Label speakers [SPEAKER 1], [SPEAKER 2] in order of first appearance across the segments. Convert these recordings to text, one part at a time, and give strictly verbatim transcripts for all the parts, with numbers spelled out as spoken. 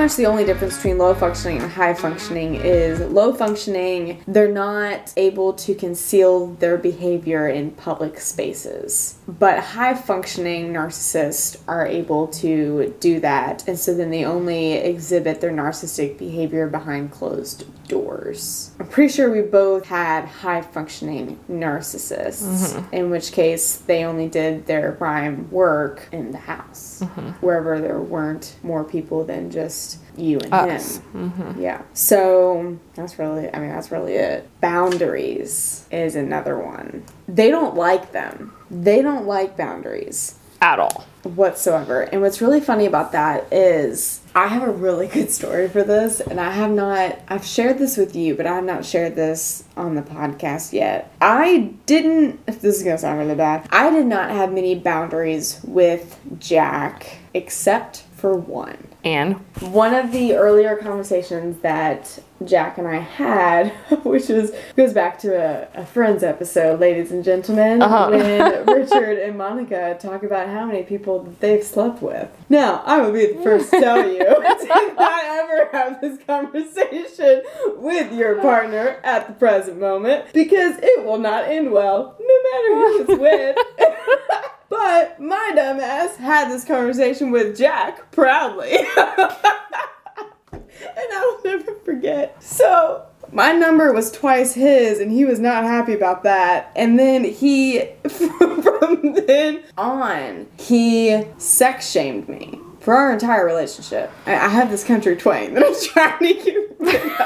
[SPEAKER 1] much the only difference between low functioning and high functioning is low functioning, they're not able to conceal their behavior in public spaces. But high functioning narcissists are able to do that, and so then they only exhibit their narcissistic behavior behind closed doors. I'm pretty sure we both had high functioning narcissists, mm-hmm. in which case they only did their prime work in the house, mm-hmm. wherever there weren't more people than just you and
[SPEAKER 2] Us.
[SPEAKER 1] him.
[SPEAKER 2] Mm-hmm.
[SPEAKER 1] Yeah. So that's really, I mean, that's really it. Boundaries is another one. They don't like them. They don't like boundaries.
[SPEAKER 2] At all.
[SPEAKER 1] Whatsoever. And what's really funny about that is I have a really good story for this, and I have not, I've shared this with you, but I have not shared this on the podcast yet. I didn't, if this is going to sound really bad, I did not have many boundaries with Jack except for one.
[SPEAKER 2] And?
[SPEAKER 1] One of the earlier conversations that Jack and I had, which is goes back to a, a Friends episode, ladies and gentlemen,
[SPEAKER 2] uh-huh.
[SPEAKER 1] when Richard and Monica talk about how many people that they've slept with. Now, I will be the first to tell you, do not ever have this conversation with your partner at the present moment, because it will not end well, no matter who it's with. But my dumbass had this conversation with Jack proudly. And I will never forget. So, my number was twice his, and he was not happy about that. And then he, from then on, he sex shamed me for our entire relationship. I, I have this country twang that I'm trying to get rid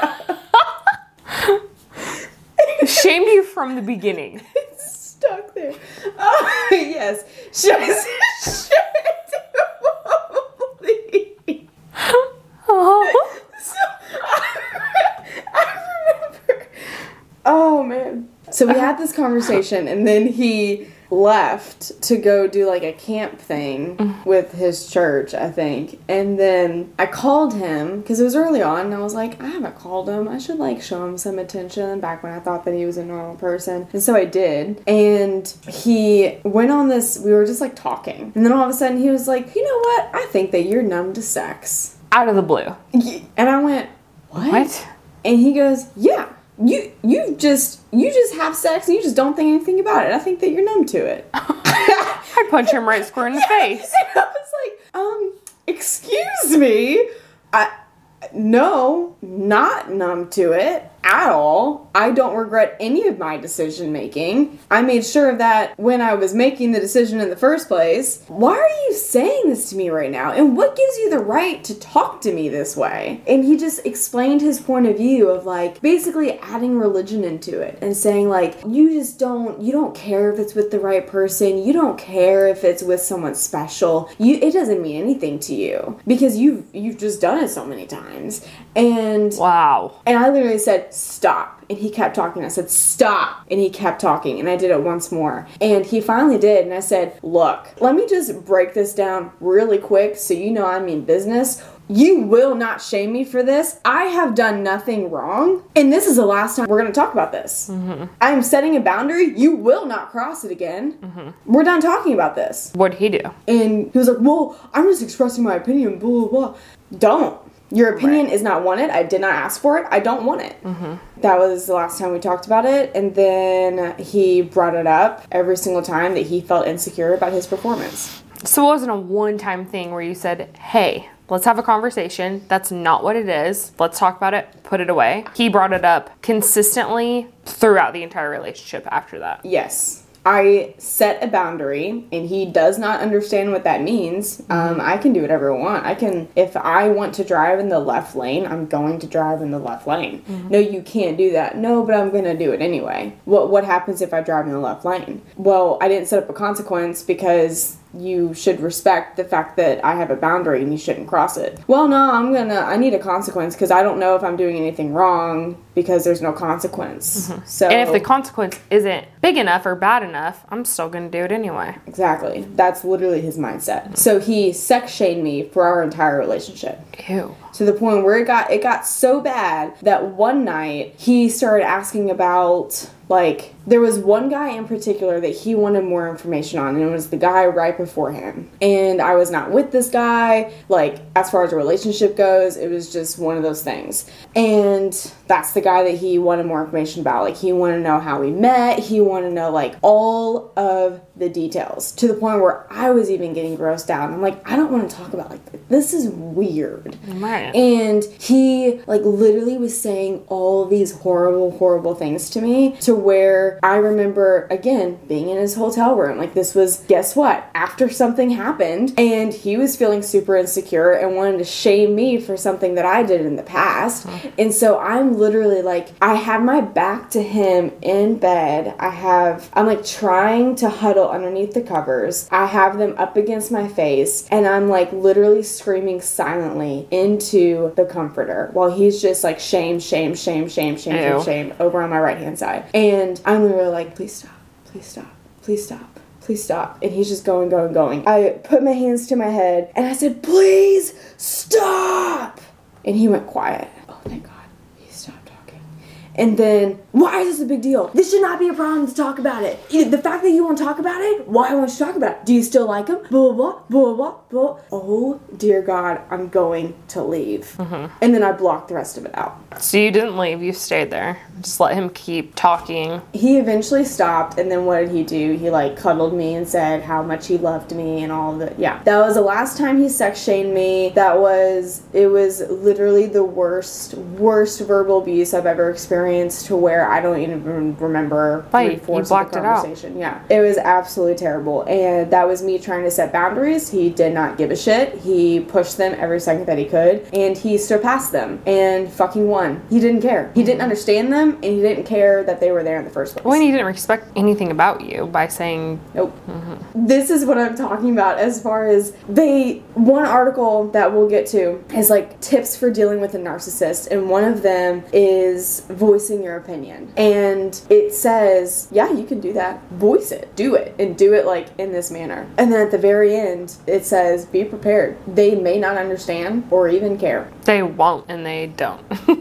[SPEAKER 1] of.
[SPEAKER 2] Shamed you from the beginning.
[SPEAKER 1] Stuck there. Oh, yes. Just
[SPEAKER 2] Oh.
[SPEAKER 1] So, I, I remember. Oh, man. So we had this conversation, and then he left to go do like a camp thing with his church, I think. And then I called him because it was early on, and I was like, I haven't called him. I should like show him some attention back when I thought that he was a normal person. And so I did. And he went on this, we were just like talking. And then all of a sudden he was like, you know what? I think that you're numb to sex.
[SPEAKER 2] Out of the blue.
[SPEAKER 1] And I went, what?
[SPEAKER 2] What?
[SPEAKER 1] And he goes, yeah. You you just you just have sex and you just don't think anything about it. I think that you're numb to it.
[SPEAKER 2] I punch him right square in the face.
[SPEAKER 1] And I was like, um, excuse me. I no, not numb to it at all. I don't regret any of my decision making. I made sure of that when I was making the decision in the first place. Why are you saying this to me right now? And what gives you the right to talk to me this way? And he just explained his point of view of like basically adding religion into it and saying like, you just don't, you don't care if it's with the right person. You don't care if it's with someone special. You, it doesn't mean anything to you because you've, you've just done it so many times. And
[SPEAKER 2] wow.
[SPEAKER 1] And I literally said, stop. And he kept talking. I said, stop. And he kept talking. And I did it once more. And he finally did. And I said, look, let me just break this down really quick so you know I mean business. You will not shame me for this. I have done nothing wrong. And this is the last time we're going to talk about this. Mm-hmm. I'm setting a boundary. You will not cross it again. Mm-hmm. We're done talking about this.
[SPEAKER 2] What'd he do?
[SPEAKER 1] And he was like, well, I'm just expressing my opinion, blah, blah, blah. Don't. Your opinion right. is not wanted. I did not ask for it. I don't want it. Mm-hmm. That was the last time we talked about it. And then he brought it up every single time that he felt insecure about his performance.
[SPEAKER 2] So it wasn't a one-time thing where you said, hey, let's have a conversation. That's not what it is. Let's talk about it. Put it away. He brought it up consistently throughout the entire relationship after that.
[SPEAKER 1] Yes. I set a boundary, and he does not understand what that means. Um, I can do whatever I want. I can, if I want to drive in the left lane, I'm going to drive in the left lane. Mm-hmm. No, you can't do that. No, but I'm going to do it anyway. What What happens if I drive in the left lane? Well, I didn't set up a consequence because you should respect the fact that I have a boundary and you shouldn't cross it. Well, no, I'm gonna, I need a consequence because I don't know if I'm doing anything wrong because there's no consequence. Mm-hmm. So,
[SPEAKER 2] and if the consequence isn't big enough or bad enough, I'm still gonna do it anyway.
[SPEAKER 1] Exactly. That's literally his mindset. Mm-hmm. So he sex shamed me for our entire relationship.
[SPEAKER 2] Ew.
[SPEAKER 1] to the point where it got it got so bad that one night he started asking about, like, there was one guy in particular that he wanted more information on, and it was the guy right before him. And I was not with this guy, like, as far as a relationship goes, it was just one of those things. And that's the guy that he wanted more information about. Like, he wanted to know how we met, he wanted to know, like, all of the details, to the point where I was even getting grossed out. I'm like, I don't want to talk about, like, this is weird.
[SPEAKER 2] Right.
[SPEAKER 1] And he, like, literally was saying all these horrible, horrible things to me, to where I remember, again, being in his hotel room. Like, this was, guess what? After something happened, and he was feeling super insecure and wanted to shame me for something that I did in the past. Oh. And so I'm literally, like, I have my back to him in bed. I have, I'm, like, trying to huddle underneath the covers. I have them up against my face, and I'm, like, literally screaming silently into the comforter while he's just, like, shame, shame, shame, shame, shame, shame, shame over on my right hand side. And I'm literally like, please stop, please stop, please stop, please stop. And he's just going, going, going. I put my hands to my head and I said, please stop. And he went quiet. Oh, thank God. He stopped talking. And then, why is this a big deal? This should not be a problem to talk about it. The fact that you want to talk about it, why won't you talk about it? Do you still like him? Blah, blah, blah, blah, blah. Oh, dear God, I'm going to leave. Mm-hmm. And then I blocked the rest of it out.
[SPEAKER 2] So you didn't leave, you stayed there. Just let him keep talking.
[SPEAKER 1] He eventually stopped, and then what did he do? He, like, cuddled me and said how much he loved me and all of it. Yeah. That was the last time he sex shamed me. That was, it was literally the worst, worst verbal abuse I've ever experienced, to where I don't even remember
[SPEAKER 2] Right,
[SPEAKER 1] three-fourths
[SPEAKER 2] you
[SPEAKER 1] of
[SPEAKER 2] blocked
[SPEAKER 1] the
[SPEAKER 2] it out.
[SPEAKER 1] conversation. Yeah. It was absolutely terrible. And that was me trying to set boundaries. He did not give a shit. He pushed them every second that he could, and he surpassed them and fucking won. He didn't care. He didn't understand them, and he didn't care that they were there in the first place.
[SPEAKER 2] Well, and he didn't respect anything about you by saying...
[SPEAKER 1] Nope. Mm-hmm. This is what I'm talking about as far as they... One article that we'll get to is, like, tips for dealing with a narcissist, and one of them is voicing your opinion. And it says, yeah, you can do that. Voice it. Do it. And do it, like, in this manner. And then at the very end, it says, be prepared. They may not understand or even care.
[SPEAKER 2] They won't, and they don't.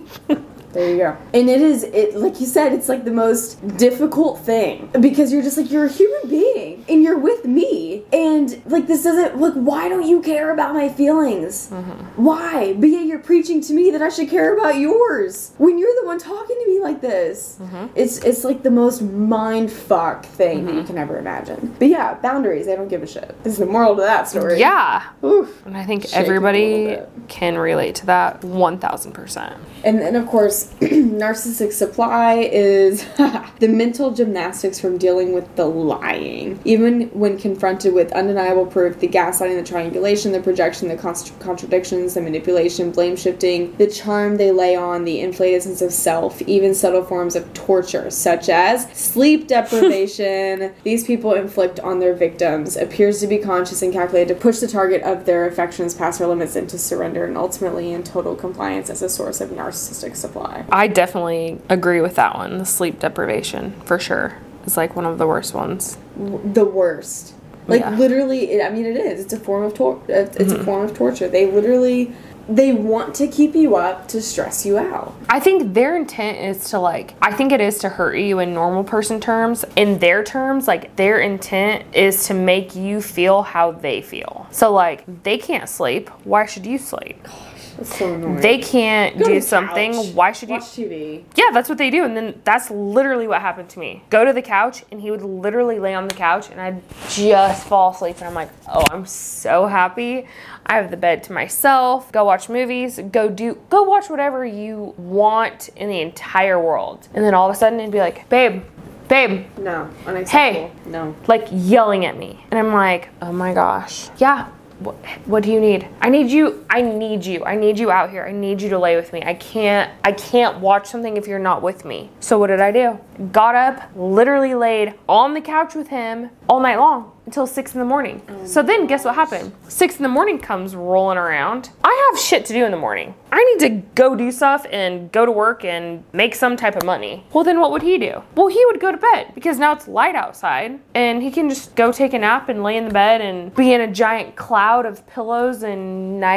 [SPEAKER 1] There you go. And it is, it like you said, it's like the most difficult thing, because you're just like, you're a human being and you're with me, and like, this doesn't, like, why don't you care about my feelings? Mm-hmm. Why? But yet you're preaching to me that I should care about yours when you're the one talking to me like this. Mm-hmm. It's it's like the most mind fuck thing mm-hmm. that you can ever imagine. But yeah, boundaries, they don't give a shit. This is the moral to that story.
[SPEAKER 2] Yeah.
[SPEAKER 1] Oof.
[SPEAKER 2] And I think Shake everybody can relate to that one thousand percent.
[SPEAKER 1] And then, of course, narcissistic supply is the mental gymnastics from dealing with the lying. Even when confronted with undeniable proof, the gaslighting, the triangulation, the projection, the const- contradictions, the manipulation, blame shifting, the charm they lay on, the inflated sense of self, even subtle forms of torture, such as sleep deprivation, these people inflict on their victims, appears to be conscious and calculated to push the target of their affections past their limits into surrender, and ultimately in total compliance as a source of narcissism. Narcissistic supply.
[SPEAKER 2] I definitely agree with that one. The sleep deprivation, for sure, is like one of the worst ones.
[SPEAKER 1] The worst. Like, yeah. Literally, it, I mean, it is. It's a form of tor- It's mm-hmm. a form of torture. They literally, they want to keep you up to stress you out.
[SPEAKER 2] I think their intent is to, like, I think it is to hurt you in normal person terms. In their terms, like, their intent is to make you feel how they feel. So, like, they can't sleep. Why should you sleep?
[SPEAKER 1] That's so annoying.
[SPEAKER 2] They can't
[SPEAKER 1] Go
[SPEAKER 2] do
[SPEAKER 1] to
[SPEAKER 2] something.
[SPEAKER 1] Couch.
[SPEAKER 2] Why should you?
[SPEAKER 1] Watch T V.
[SPEAKER 2] Yeah, that's what they do. And then that's literally what happened to me. Go to the couch, and he would literally lay on the couch, and I'd just fall asleep. And I'm like, oh, I'm so happy. I have the bed to myself. Go watch movies. Go do, go watch whatever you want in the entire world. And then all of a sudden, it'd be like, babe, babe.
[SPEAKER 1] No, unacceptable.
[SPEAKER 2] Hey.
[SPEAKER 1] No.
[SPEAKER 2] Like, yelling at me. And I'm like, oh my gosh. Yeah. What, what do you need? I need you. I need you. I need you out here. I need you to lay with me. I can't, I can't watch something if you're not with me. So what did I do? Got up, literally laid on the couch with him all night long until six in the morning. Oh so then guess what happened? Six in the morning comes rolling around. I have shit to do in the morning. I need to go do stuff and go to work and make some type of money. Well, then what would he do? Well, he would go to bed because now it's light outside and he can just go take a nap and lay in the bed and be in a giant cloud of pillows and nice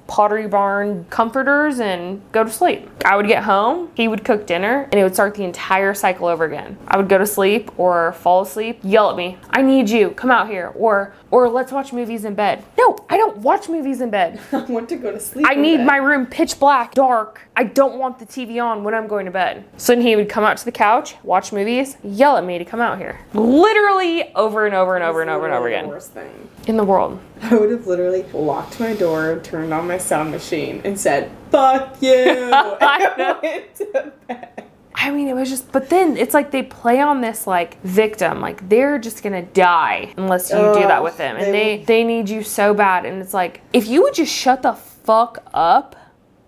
[SPEAKER 2] Pottery Barn comforters and go to sleep. I would get home, he would cook dinner, and it would start the entire cycle over again. I would go to sleep or fall asleep, yell at me, I need you, come out here, or or let's watch movies in bed. No, I don't watch movies in bed.
[SPEAKER 1] I want to go to sleep.
[SPEAKER 2] I need my room pitch black, dark. I don't want the T V on when I'm going to bed. So then he would come out to the couch, watch movies, yell at me to come out here. Literally over and over and over and over and over again.
[SPEAKER 1] The worst thing
[SPEAKER 2] in the world.
[SPEAKER 1] I would have literally locked my door, turned on my sound machine, and said, fuck you.
[SPEAKER 2] I know.
[SPEAKER 1] Went to bed.
[SPEAKER 2] I mean, it was just, but then it's like they play on this like victim, like they're just gonna die unless you
[SPEAKER 1] oh,
[SPEAKER 2] do that with them. And
[SPEAKER 1] they,
[SPEAKER 2] they, they need you so bad. And it's like, if you would just shut the fuck up.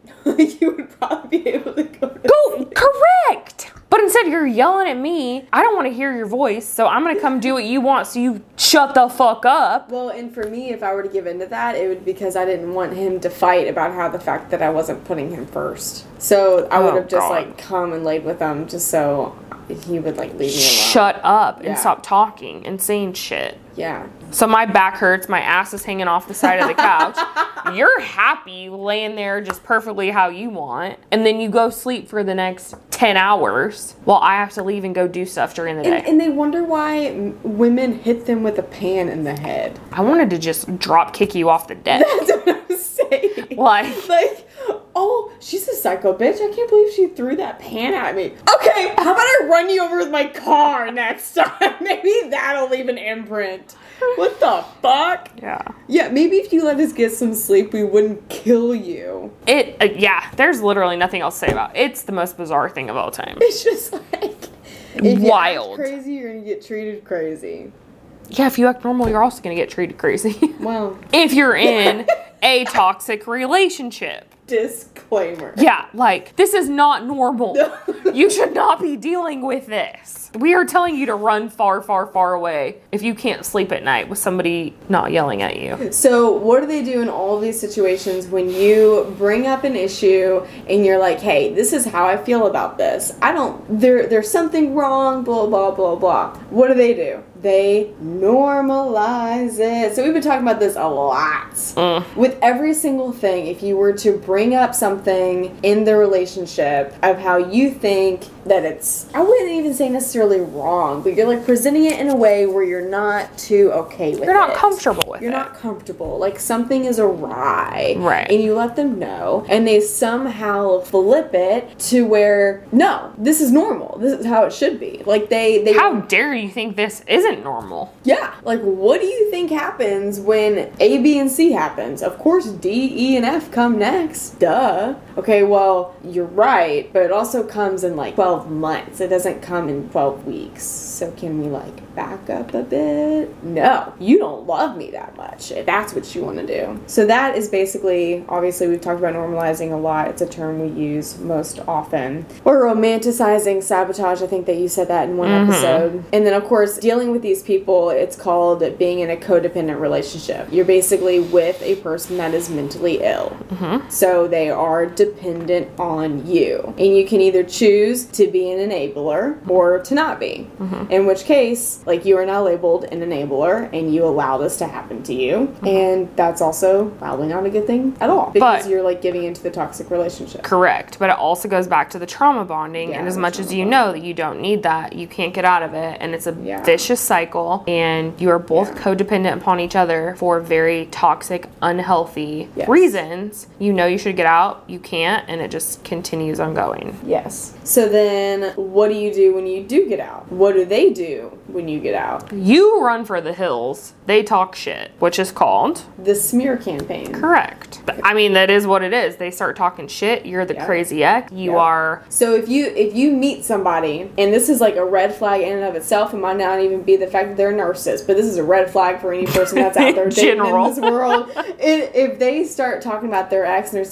[SPEAKER 1] You would probably be able to go to
[SPEAKER 2] Go,
[SPEAKER 1] sleep.
[SPEAKER 2] correct. But instead you're yelling at me. I don't want to hear your voice, so I'm going to come do what you want, so you shut the fuck up.
[SPEAKER 1] Well, and for me, if I were to give into that, it would be because I didn't want him to fight about how the fact that I wasn't putting him first. So I would
[SPEAKER 2] Oh,
[SPEAKER 1] have just
[SPEAKER 2] God.
[SPEAKER 1] like come and laid with him just so he would like leave me alone.
[SPEAKER 2] Shut up and
[SPEAKER 1] Yeah.
[SPEAKER 2] stop talking and saying shit.
[SPEAKER 1] Yeah.
[SPEAKER 2] So my back hurts, my ass is hanging off the side of the couch. You're happy laying there just perfectly how you want. And then you go sleep for the next ten hours while I have to leave and go do stuff during the day.
[SPEAKER 1] And, and they wonder why m- women hit them with a pan in the head.
[SPEAKER 2] I wanted to just drop kick you off the deck.
[SPEAKER 1] That's what I'm saying.
[SPEAKER 2] Like,
[SPEAKER 1] Like, oh, she's a psycho bitch. I can't believe she threw that pan at me. Okay, how about I run you over with my car next time? Maybe that'll leave an imprint. What the fuck?
[SPEAKER 2] yeah.
[SPEAKER 1] Yeah, maybe if you let us get some sleep, we wouldn't kill you.
[SPEAKER 2] It, uh, yeah, there's literally nothing else to say about it. It's the most bizarre thing of all time.
[SPEAKER 1] It's just like, if
[SPEAKER 2] Wild.
[SPEAKER 1] you act crazy, you're gonna get treated crazy.
[SPEAKER 2] Yeah, if you act normal, you're also going to get treated crazy.
[SPEAKER 1] Well,
[SPEAKER 2] If you're in a toxic relationship.
[SPEAKER 1] disclaimer.
[SPEAKER 2] Yeah, like, this is not normal. You should not be dealing with this. We are telling you to run far, far, far away if you can't sleep at night with somebody not yelling at you.
[SPEAKER 1] So what do they do in all of these situations when you bring up an issue and you're like, hey, this is how I feel about this. I don't, there, there's something wrong, blah, blah, blah, blah. What do they do? They normalize it. So we've been talking about this a lot.
[SPEAKER 2] Mm.
[SPEAKER 1] With every single thing, if you were to bring up something in the relationship of how you think that it's, I wouldn't even say necessarily wrong, but you're like presenting it in a way where you're not too okay with it.
[SPEAKER 2] You're not comfortable with
[SPEAKER 1] You're
[SPEAKER 2] it.
[SPEAKER 1] not comfortable. Like something is awry.
[SPEAKER 2] Right.
[SPEAKER 1] And you let them know. And they somehow flip it to where, no, this is normal. This is how it should be. Like they, they
[SPEAKER 2] How dare you think this isn't normal?
[SPEAKER 1] yeah. Like what do you think happens when A, B, and C happens? Of course D, E, and F come next. Duh. Okay, well, you're right, but it also comes in like twelve months. It doesn't come in twelve weeks. So can we like back up a bit? No, you don't love me that much. If that's what you want to do. So that is basically, obviously we've talked about normalizing a lot. It's a term we use most often. Or romanticizing sabotage. I think that you said that in one
[SPEAKER 2] Mm-hmm.
[SPEAKER 1] episode. And then of course, dealing with these people, it's called being in a codependent relationship. You're basically with a person that is mentally ill.
[SPEAKER 2] Mm-hmm.
[SPEAKER 1] So they are dependent on you. And you can either choose to be an enabler or to not be.
[SPEAKER 2] Mm-hmm.
[SPEAKER 1] In which case, like you are now labeled an enabler and you allow this to happen to you.
[SPEAKER 2] Mm-hmm.
[SPEAKER 1] And that's also probably not a good thing at all. Because
[SPEAKER 2] But-
[SPEAKER 1] you're like giving into the toxic relationship.
[SPEAKER 2] Correct, but it also goes back to the trauma bonding,
[SPEAKER 1] Yeah,
[SPEAKER 2] and as
[SPEAKER 1] the
[SPEAKER 2] much as
[SPEAKER 1] trauma
[SPEAKER 2] you know that you don't need that, you can't get out of it, and it's a
[SPEAKER 1] Yeah.
[SPEAKER 2] vicious cycle, and you are both
[SPEAKER 1] Yeah.
[SPEAKER 2] codependent upon each other for very toxic, unhealthy
[SPEAKER 1] Yes.
[SPEAKER 2] reasons. You know you should get out, you can't, and it just continues on going.
[SPEAKER 1] Yes. So then what do you do when you do get out? What do they do when you get out?
[SPEAKER 2] You run for the hills, they talk shit, which is called
[SPEAKER 1] The smear campaign.
[SPEAKER 2] correct. I mean, that is what it is. They start talking shit, you're the
[SPEAKER 1] Yeah.
[SPEAKER 2] crazy ex, you
[SPEAKER 1] Yeah.
[SPEAKER 2] are
[SPEAKER 1] So if you if you meet somebody, and this is like a red flag in and of itself, it might not even be the fact that they're a narcissist, but this is a red flag for any person that's out there dating
[SPEAKER 2] General.
[SPEAKER 1] in this world. And if they start talking about their ex and they're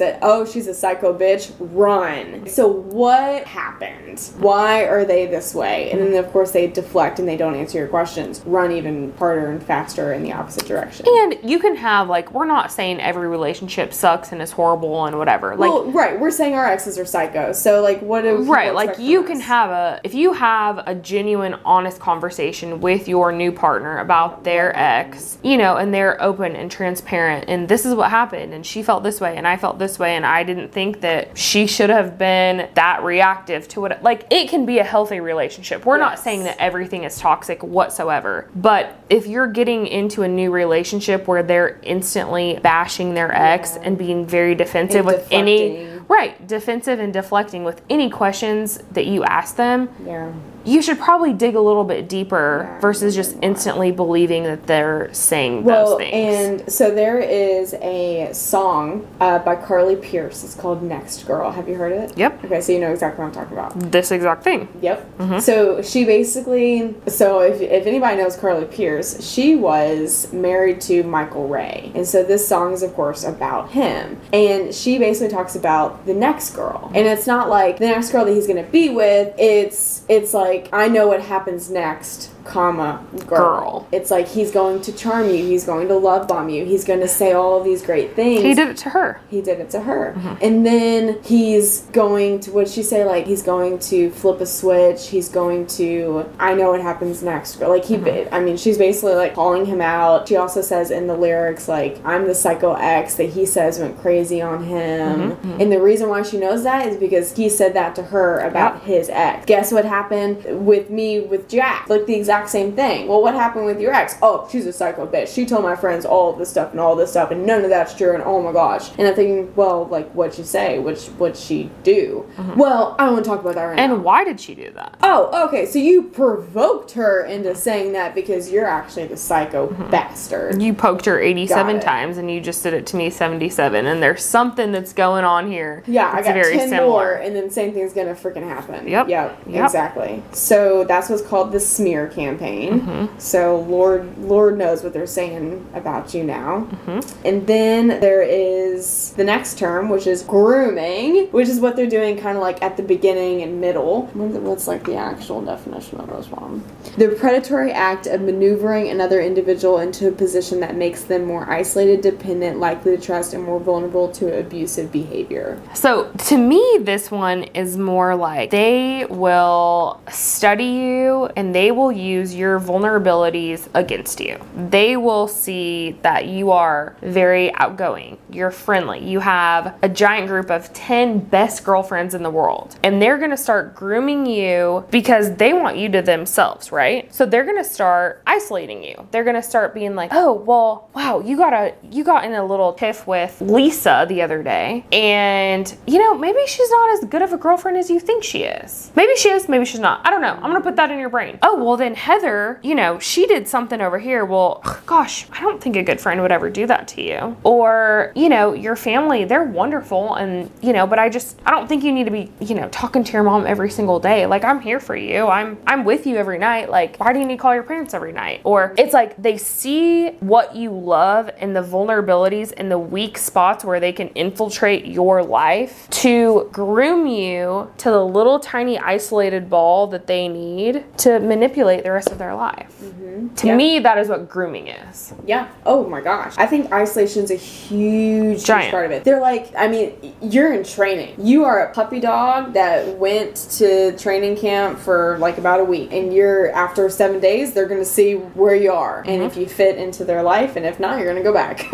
[SPEAKER 1] that, oh, she's a psycho bitch, run. So what happened? Why are they this way? And then, of course, they deflect and they don't answer your questions. Run even harder and faster in the opposite direction.
[SPEAKER 2] And you can have, like, we're not saying every relationship sucks and is horrible and whatever. Like,
[SPEAKER 1] well, right. We're saying our exes are psychos. So, like, what do people
[SPEAKER 2] right, like,
[SPEAKER 1] expect
[SPEAKER 2] you
[SPEAKER 1] from
[SPEAKER 2] can
[SPEAKER 1] us?
[SPEAKER 2] have a, if you have a genuine, honest conversation with your new partner about their ex, you know, and they're open and transparent, and this is what happened, and she felt this way, and I felt this way, and I didn't think that she should have been that reactive to it. Like, it can be a healthy relationship. We're not
[SPEAKER 1] Yes.
[SPEAKER 2] saying that everything is toxic whatsoever, but if you're getting into a new relationship where they're instantly bashing their ex and being very defensive
[SPEAKER 1] And
[SPEAKER 2] with any,
[SPEAKER 1] deflecting.
[SPEAKER 2] right, defensive and deflecting with any questions that you ask them,
[SPEAKER 1] Yeah.
[SPEAKER 2] you should probably dig a little bit deeper
[SPEAKER 1] Yeah,
[SPEAKER 2] versus just instantly believing that they're saying
[SPEAKER 1] Well,
[SPEAKER 2] those things.
[SPEAKER 1] and so there is a song uh, by Carly Pierce. It's called Next Girl. Have you heard it?
[SPEAKER 2] Yep.
[SPEAKER 1] Okay, so you know exactly what I'm talking about.
[SPEAKER 2] This exact thing.
[SPEAKER 1] Yep. So she basically, so if, if anybody knows Carly Pierce, she was married to Michael Ray. And so this song is, of course, about him. And she basically talks about the next girl. And it's not like the next girl that he's going to be with. It's, it's like, I know what happens next, comma, girl.
[SPEAKER 2] Girl.
[SPEAKER 1] It's like he's going to charm you. He's going to love bomb you. He's going to say all of these great things.
[SPEAKER 2] He did it to her.
[SPEAKER 1] He did it to her. And then he's going to, what did she say? Like, he's going to flip a switch. He's going to, I know what happens next. Like, he, I mean, she's basically, like, calling him out. She also says in the lyrics, like, I'm the psycho ex that he says went crazy on him. And the reason why she knows that is because he said that to her about
[SPEAKER 2] Yep.
[SPEAKER 1] his ex. Guess what happened with me with Jack? Like, the exact same thing. Well, what happened with your ex? Oh, she's a psycho bitch. She told my friends all of this stuff and all this stuff, and none of that's true, and oh my gosh. And I'm thinking, well, like, what'd she say? What'd she, what'd she do? Well, I don't want to talk about that right now.
[SPEAKER 2] And why did she do that?
[SPEAKER 1] Oh, okay, so you provoked her into saying that because you're actually the psycho bastard.
[SPEAKER 2] You poked her eighty-seven
[SPEAKER 1] Got it.
[SPEAKER 2] times and you just did it to me seventy-seven, and there's something that's going on here.
[SPEAKER 1] Yeah, I
[SPEAKER 2] that's
[SPEAKER 1] got
[SPEAKER 2] very
[SPEAKER 1] ten
[SPEAKER 2] similar.
[SPEAKER 1] more, and then same thing's gonna freaking happen.
[SPEAKER 2] Yep.
[SPEAKER 1] Yep.
[SPEAKER 2] Yep.
[SPEAKER 1] Exactly. So that's what's called the smear campaign.
[SPEAKER 2] Mm-hmm.
[SPEAKER 1] So Lord, Lord knows what they're saying about you now.
[SPEAKER 2] Mm-hmm.
[SPEAKER 1] And then there is the next term, which is grooming, which is what they're doing kind of like at the beginning and middle. What's what's, like the actual definition of this one? The predatory act of maneuvering another individual into a position that makes them more isolated, dependent, likely to trust, and more vulnerable to abusive behavior.
[SPEAKER 2] So to me, this one is more like they will study you and they will use your vulnerabilities against you. They will see that you are very outgoing, you're friendly, you have a giant group of ten best girlfriends in the world, and they're going to start grooming you because they want you to themselves, right? So they're going to start isolating you. They're going to start being like, oh, well, wow, you got a you got in a little tiff with Lisa the other day, and you know, maybe she's not as good of a girlfriend as you think she is. Maybe she is, maybe she's not. I don't know. I'm going to put that in your brain. Oh, well then Heather, you know, she did something over here. Well, gosh, I don't think a good friend would ever do that to you. Or, you know, your family, they're wonderful, and you know, but I just I don't think you need to be, you know, talking to your mom every single day. Like, I'm here for you. I'm I'm with you every night. Like, why do you need to call your parents every night? Or it's like they see what you love and the vulnerabilities and the weak spots where they can infiltrate your life to groom you to the little tiny isolated ball that they need to manipulate the rest of their life. To
[SPEAKER 1] Yeah.
[SPEAKER 2] me, that is what grooming is.
[SPEAKER 1] Yeah. Oh my gosh. I think isolation's a huge,
[SPEAKER 2] Giant.
[SPEAKER 1] huge part of it. They're like, I mean, you're in training. You are a puppy dog that went to training camp for like about a week, and you're after seven days, they're going to see where you are and if you fit into their life, and if not, you're going to go back.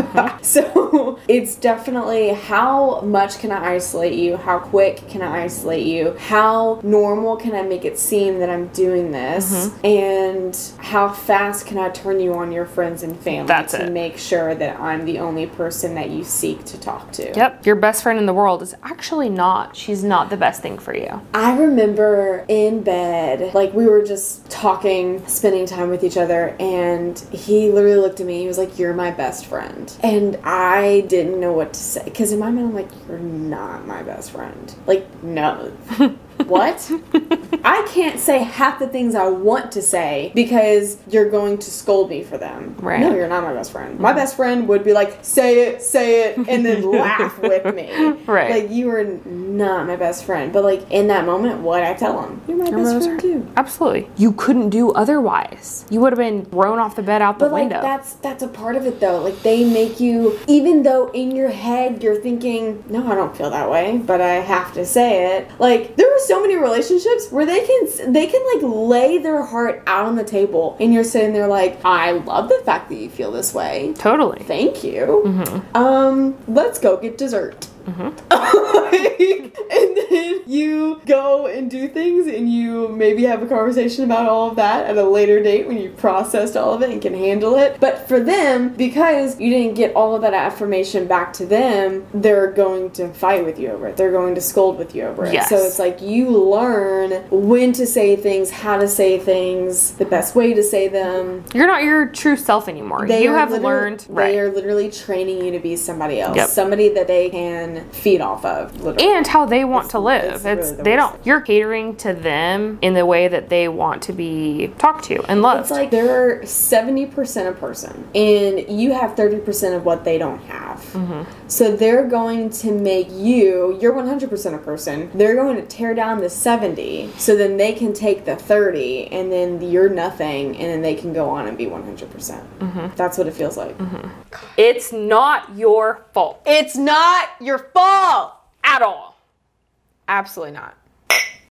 [SPEAKER 1] So it's definitely how much can I isolate you? How quick can I isolate you? How normal can I make it seem that I'm doing this? And how fast can I turn you on your friends and family
[SPEAKER 2] That's
[SPEAKER 1] to
[SPEAKER 2] it.
[SPEAKER 1] make sure that I'm the only person that you seek to talk to?
[SPEAKER 2] Yep. Your best friend in the world is actually not. She's not the best thing for you.
[SPEAKER 1] I remember in bed, like we were just talking, spending time with each other, and he literally looked at me. He was like, "You're my best friend." And I didn't know what to say. Because in my mind, I'm like, "You're not my best friend." Like, no. What? I can't say half the things I want to say because you're going to scold me for them.
[SPEAKER 2] Right.
[SPEAKER 1] No, you're not my best friend. My best friend would be like, say it, say it, and then laugh with me.
[SPEAKER 2] Right.
[SPEAKER 1] Like, you are not my best friend. But, like, in that moment, what I tell them? You're my
[SPEAKER 2] You're
[SPEAKER 1] best
[SPEAKER 2] my
[SPEAKER 1] friend, too.
[SPEAKER 2] Absolutely. You couldn't do otherwise. You would have been thrown off the bed out the
[SPEAKER 1] But, like,
[SPEAKER 2] window.
[SPEAKER 1] that's that's a part of it, though. Like, they make you, even though in your head you're thinking, no, I don't feel that way, but I have to say it. Like, there are so many relationships where they can, they can, like, lay their heart out on the table, and you're sitting there like, I love the fact that you feel this way.
[SPEAKER 2] Totally.
[SPEAKER 1] Thank you.
[SPEAKER 2] Mm-hmm.
[SPEAKER 1] Um, let's go get dessert.
[SPEAKER 2] Mm-hmm.
[SPEAKER 1] Like, and then you go and do things, and you maybe have a conversation about all of that at a later date when you've processed all of it and can handle it. But for them, because you didn't get all of that affirmation back to them, they're going to fight with you over it. They're going to scold with you over it.
[SPEAKER 2] Yes.
[SPEAKER 1] So it's like you learn when to say things, how to say things, the best way to say them.
[SPEAKER 2] You're not your true self anymore.
[SPEAKER 1] They
[SPEAKER 2] you
[SPEAKER 1] are
[SPEAKER 2] have
[SPEAKER 1] literally-
[SPEAKER 2] learned.
[SPEAKER 1] They
[SPEAKER 2] Right.
[SPEAKER 1] are literally training you to be somebody else.
[SPEAKER 2] Yep.
[SPEAKER 1] Somebody that they can feed off of. Literally.
[SPEAKER 2] And how they want
[SPEAKER 1] It's-
[SPEAKER 2] to live.
[SPEAKER 1] it's
[SPEAKER 2] It's,
[SPEAKER 1] really the
[SPEAKER 2] they
[SPEAKER 1] worst
[SPEAKER 2] don't. You're catering to them in the way that they want to be talked to and loved.
[SPEAKER 1] It's like they're seventy percent a person, and you have thirty percent of what they don't have.
[SPEAKER 2] Mm-hmm.
[SPEAKER 1] So they're going to make you, you're one hundred percent a person, they're going to tear down the seventy, so then they can take the thirty, and then you're nothing, and then they can go on and be one hundred percent.
[SPEAKER 2] Mm-hmm.
[SPEAKER 1] That's what it feels like.
[SPEAKER 2] Mm-hmm. It's not your fault.
[SPEAKER 1] It's not your fault!
[SPEAKER 2] At all.
[SPEAKER 1] Absolutely not.